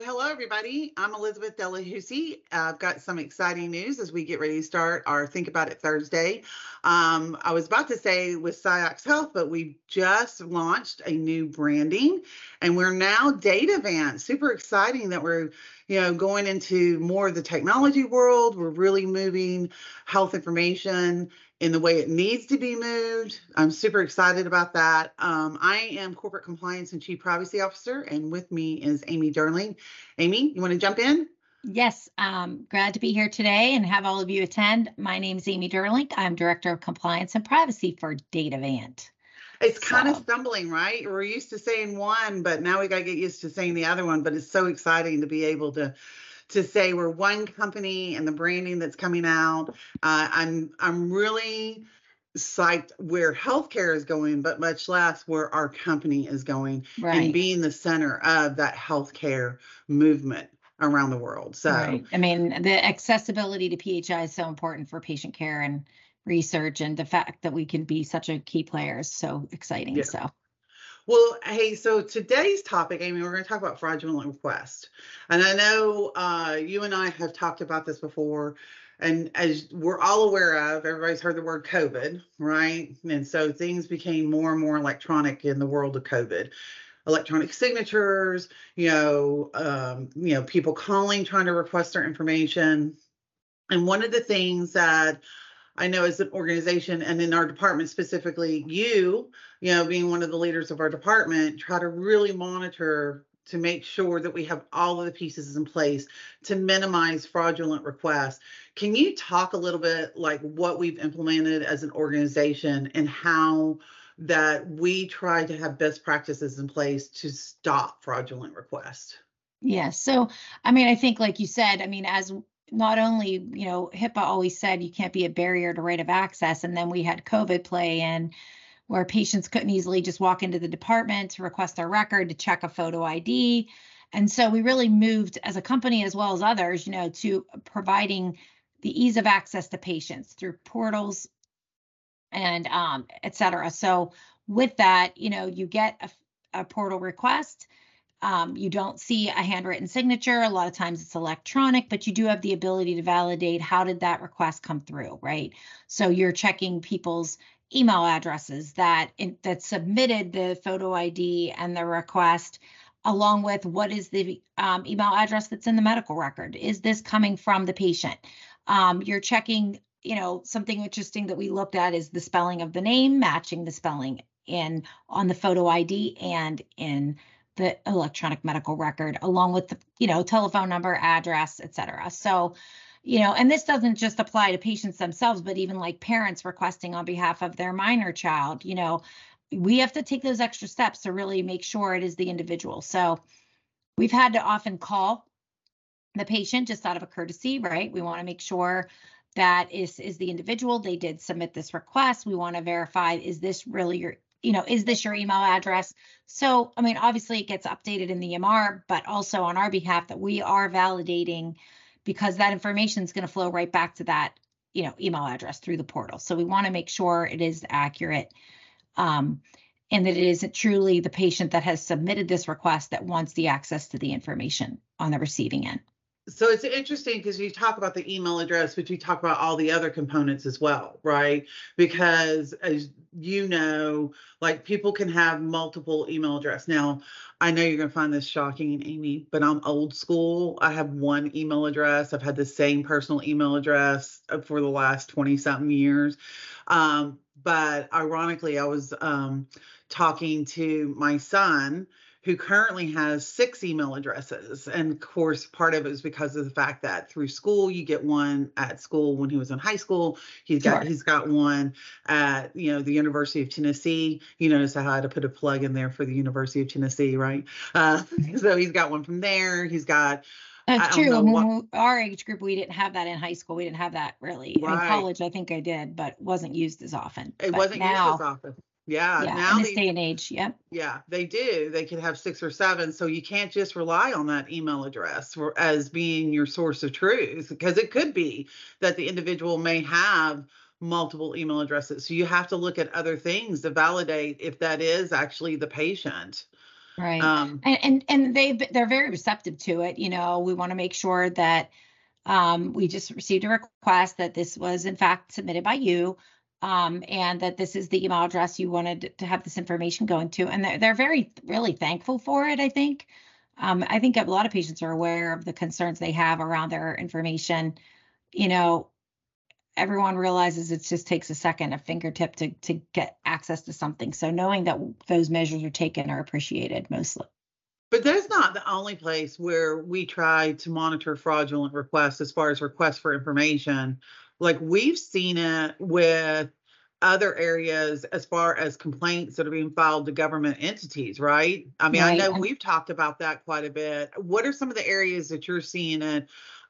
Hello, everybody. I'm Elizabeth Delahousie. I've got some exciting news as we get ready to start our Think About It Thursday. I was about to say with Ciox Health, but we just launched a new branding, and we're now Datavant. Super exciting that we're, going into more of the technology world. We're really moving health information in the way it needs to be moved. I'm super excited about that. I am Corporate Compliance and Chief Privacy Officer, and with me is Amy Darling. Amy, you want to jump in? Yes, glad to be here today and have all of you attend. My name is Amy Derlink. I'm Director of Compliance and Privacy for Datavant. It's kind of So, stumbling, right? We're used to saying one, but now we got to get used to saying the other one. But it's so exciting to be able to say we're one company and the branding that's coming out. I'm really psyched where healthcare is going, but much less where our company is going and right, being the center of that healthcare movement around the world. So right. I mean, the accessibility to PHI is so important for patient care and research, and the fact that we can be such a key player is so exciting. yeah. So, Well, hey, so today's topic, Amy, we're going to talk about fraudulent request. And I know you and I have talked about this before. And as we're all aware of, everybody's heard the word COVID, right? And so things became more and more electronic in the world of COVID. Electronic signatures, people calling, trying to request their information. And one of the things that I know as an organization and in our department specifically, being one of the leaders of our department, try to really monitor to make sure that we have all of the pieces in place to minimize fraudulent requests. Can you talk a little bit like what we've implemented as an organization and how that we try to have best practices in place to stop fraudulent requests? yeah. So, I mean, I think, like you said, I mean, as not only, HIPAA always said you can't be a barrier to right of access, and then we had COVID play in where patients couldn't easily just walk into the department to request their record to check a photo ID. And so we really moved as a company, as well as others, to providing the ease of access to patients through portals and et cetera. So with that, you get a portal request. You don't see a handwritten signature. A lot of times it's electronic, but you do have the ability to validate how did that request come through, right? So you're checking people's email addresses that submitted the photo ID and the request, along with what is the email address that's in the medical record. Is this coming from the patient? You're checking, something interesting that we looked at is the spelling of the name, matching the spelling in on the photo ID and in the electronic medical record, along with the, telephone number, address, et cetera. So, and this doesn't just apply to patients themselves, but even like parents requesting on behalf of their minor child, we have to take those extra steps to really make sure it is the individual. So we've had to often call the patient just out of a courtesy, right? We want to make sure that is the individual. They did submit this request. We want to verify, is this really your, is this your email address? So, I mean, obviously it gets updated in the EMR, but also on our behalf that we are validating, because that information is going to flow right back to that, email address through the portal. So we want to make sure it is accurate. And that it isn't truly the patient that has submitted this request that wants the access to the information on the receiving end. So it's interesting because you talk about the email address, but you talk about all the other components as well, right? Because as you know, like people can have multiple email address. Now, I know you're going to find this shocking, Amy, but I'm old school. I have one email address. I've had the same personal email address for the last 20 something years. But ironically, I was talking to my son who currently has 6 email addresses. And of course, part of it is because of the fact that through school, you get one at school when he was in high school. Sure. He's got one at, the University of Tennessee. You notice I had to put a plug in there for the University of Tennessee, right? So he's got one from there. He's got, That's I don't true. know And what, when our age group, we didn't have that in high school. We didn't have that really. I mean, right. college, I think I did, but wasn't used as often. It But wasn't used as now, often. Yeah. yeah, in Now this they day and age, yep. Yeah, they do. They can have 6 or 7. So you can't just rely on that email address as being your source of truth, because it could be that the individual may have multiple email addresses. So you have to look at other things to validate if that is actually the patient. Right. Um, And they're very receptive to it. We want to make sure that we just received a request that this was in fact submitted by you, and that this is the email address you wanted to have this information going to. And they're very, really thankful for it, I think. I think a lot of patients are aware of the concerns they have around their information. You know, everyone realizes it just takes a second, a fingertip to get access to something. So knowing that those measures are taken are appreciated mostly. but that's not the only place where we try to monitor fraudulent requests as far as requests for information. Like we've seen it with other areas as far as complaints that are being filed to government entities, right? I mean, I Right. know we've talked about that quite a bit. What are some of the areas that you're seeing it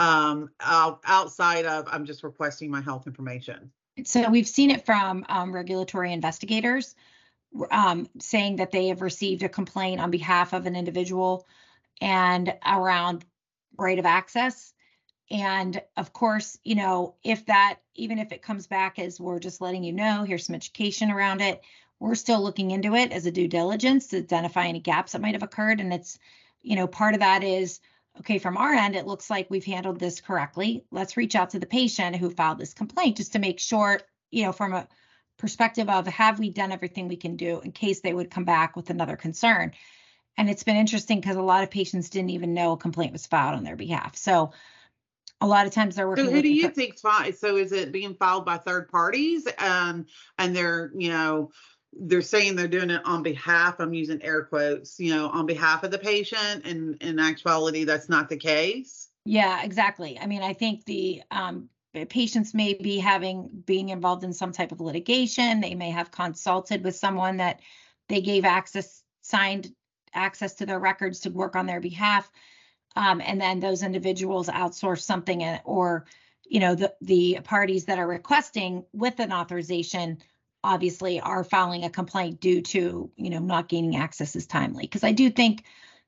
outside of I'm just requesting my health information? So we've seen it from regulatory investigators saying that they have received a complaint on behalf of an individual and around right of access. And of course, even if it comes back as we're just letting you know, here's some education around it, we're still looking into it as a due diligence to identify any gaps that might have occurred. And it's, part of that is, okay, from our end, it looks like we've handled this correctly. Let's reach out to the patient who filed this complaint just to make sure, from a perspective of have we done everything we can do in case they would come back with another concern. And it's been interesting because a lot of patients didn't even know a complaint was filed on their behalf. So a lot of times they're So working who with do you think's fine? So is it being filed by third parties? And they're saying they're doing it on behalf, I'm using air quotes, on behalf of the patient, and in actuality, that's not the case. Yeah, exactly. I mean, I think the patients may be being involved in some type of litigation. They may have consulted with someone that they gave signed access to their records to work on their behalf. And then those individuals outsource something, or, the parties that are requesting with an authorization obviously are filing a complaint due to, not gaining access as timely. Because I do think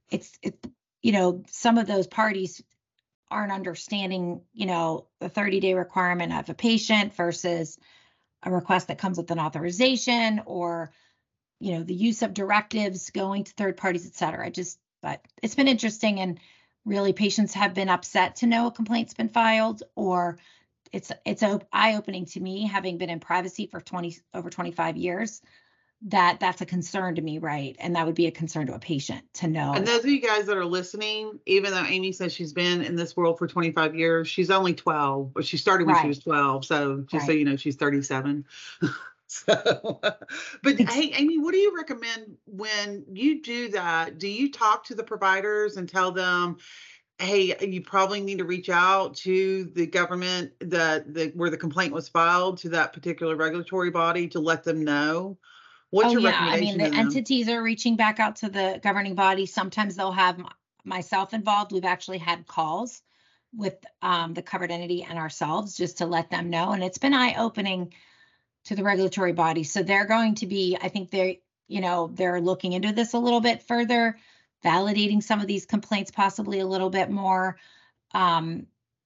some of those parties aren't understanding, the 30-day requirement of a patient versus a request that comes with an authorization, or, the use of directives going to third parties, et cetera. But it's been interesting, and really patients have been upset to know a complaint's been filed, or it's eye-opening to me, having been in privacy for over 25 years, that's a concern to me, right? And that would be a concern to a patient to know. And those of you guys that are listening, even though Amy says she's been in this world for 25 years, she's only 12, but she started when she was 12. So just so you know, she's 37. So, but hey, Amy, what do you recommend when you do that? Do you talk to the providers and tell them, hey, you probably need to reach out to the government where the complaint was filed, to that particular regulatory body, to let them know? What's your recommendation? I mean, the entities are reaching back out to the governing body. Sometimes they'll have myself involved. We've actually had calls with the covered entity and ourselves just to let them know. And it's been eye-opening to the regulatory body. So they're going to be, I think they're looking into this a little bit further, validating some of these complaints possibly a little bit more. And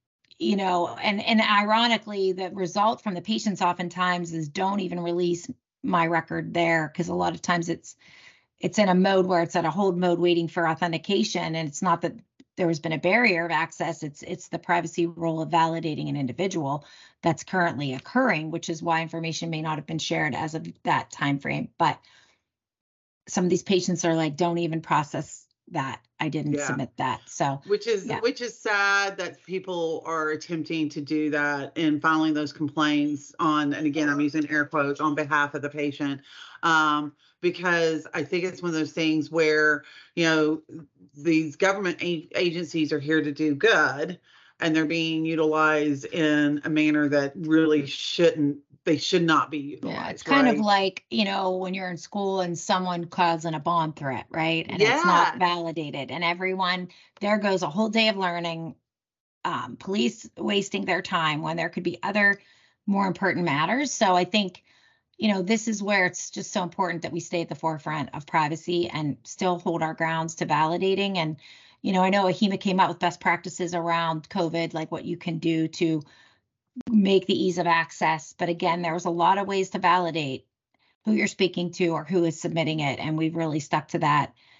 ironically, the result from the patients oftentimes is don't even release my record there, because a lot of times it's in a mode where it's at a hold mode waiting for authentication, and it's not that there has been a barrier of access, it's the privacy role of validating an individual that's currently occurring, which is why information may not have been shared as of that time frame. But some of these patients are like, don't even process that, I didn't submit that. So which is sad that people are attempting to do that and filing those complaints on, and again, I'm using air quotes, on behalf of the patient, because I think it's one of those things where, these government agencies are here to do good, and they're being utilized in a manner that really they should not be utilized. Yeah, it's kind of like, when you're in school and someone calls in a bomb threat, right? And it's not validated, and there goes a whole day of learning, police wasting their time when there could be other more important matters. So I think, this is where it's just so important that we stay at the forefront of privacy and still hold our grounds to validating. And, I know AHIMA came out with best practices around COVID, like what you can do to make the ease of access. But again, there's a lot of ways to validate who you're speaking to or who is submitting it. And we've really stuck to that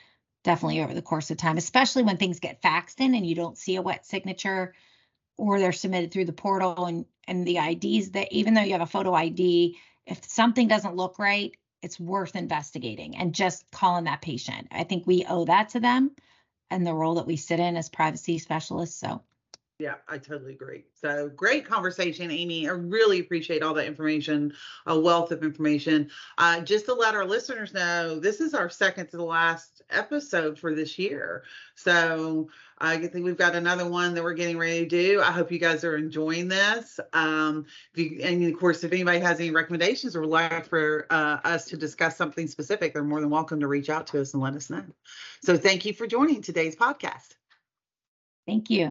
definitely over the course of time, especially when things get faxed in and you don't see a wet signature, or they're submitted through the portal, and the IDs, that even though you have a photo ID, if something doesn't look right, it's worth investigating and just calling that patient. I think we owe that to them and the role that we sit in as privacy specialists. So Yeah, I totally agree. So great conversation, Amy. I really appreciate all that information, a wealth of information. Just to let our listeners know, this is our second to the last episode for this year. So I think we've got another one that we're getting ready to do. I hope you guys are enjoying this. And of course, if anybody has any recommendations or would like for us to discuss something specific, they're more than welcome to reach out to us and let us know. So thank you for joining today's podcast. thank you.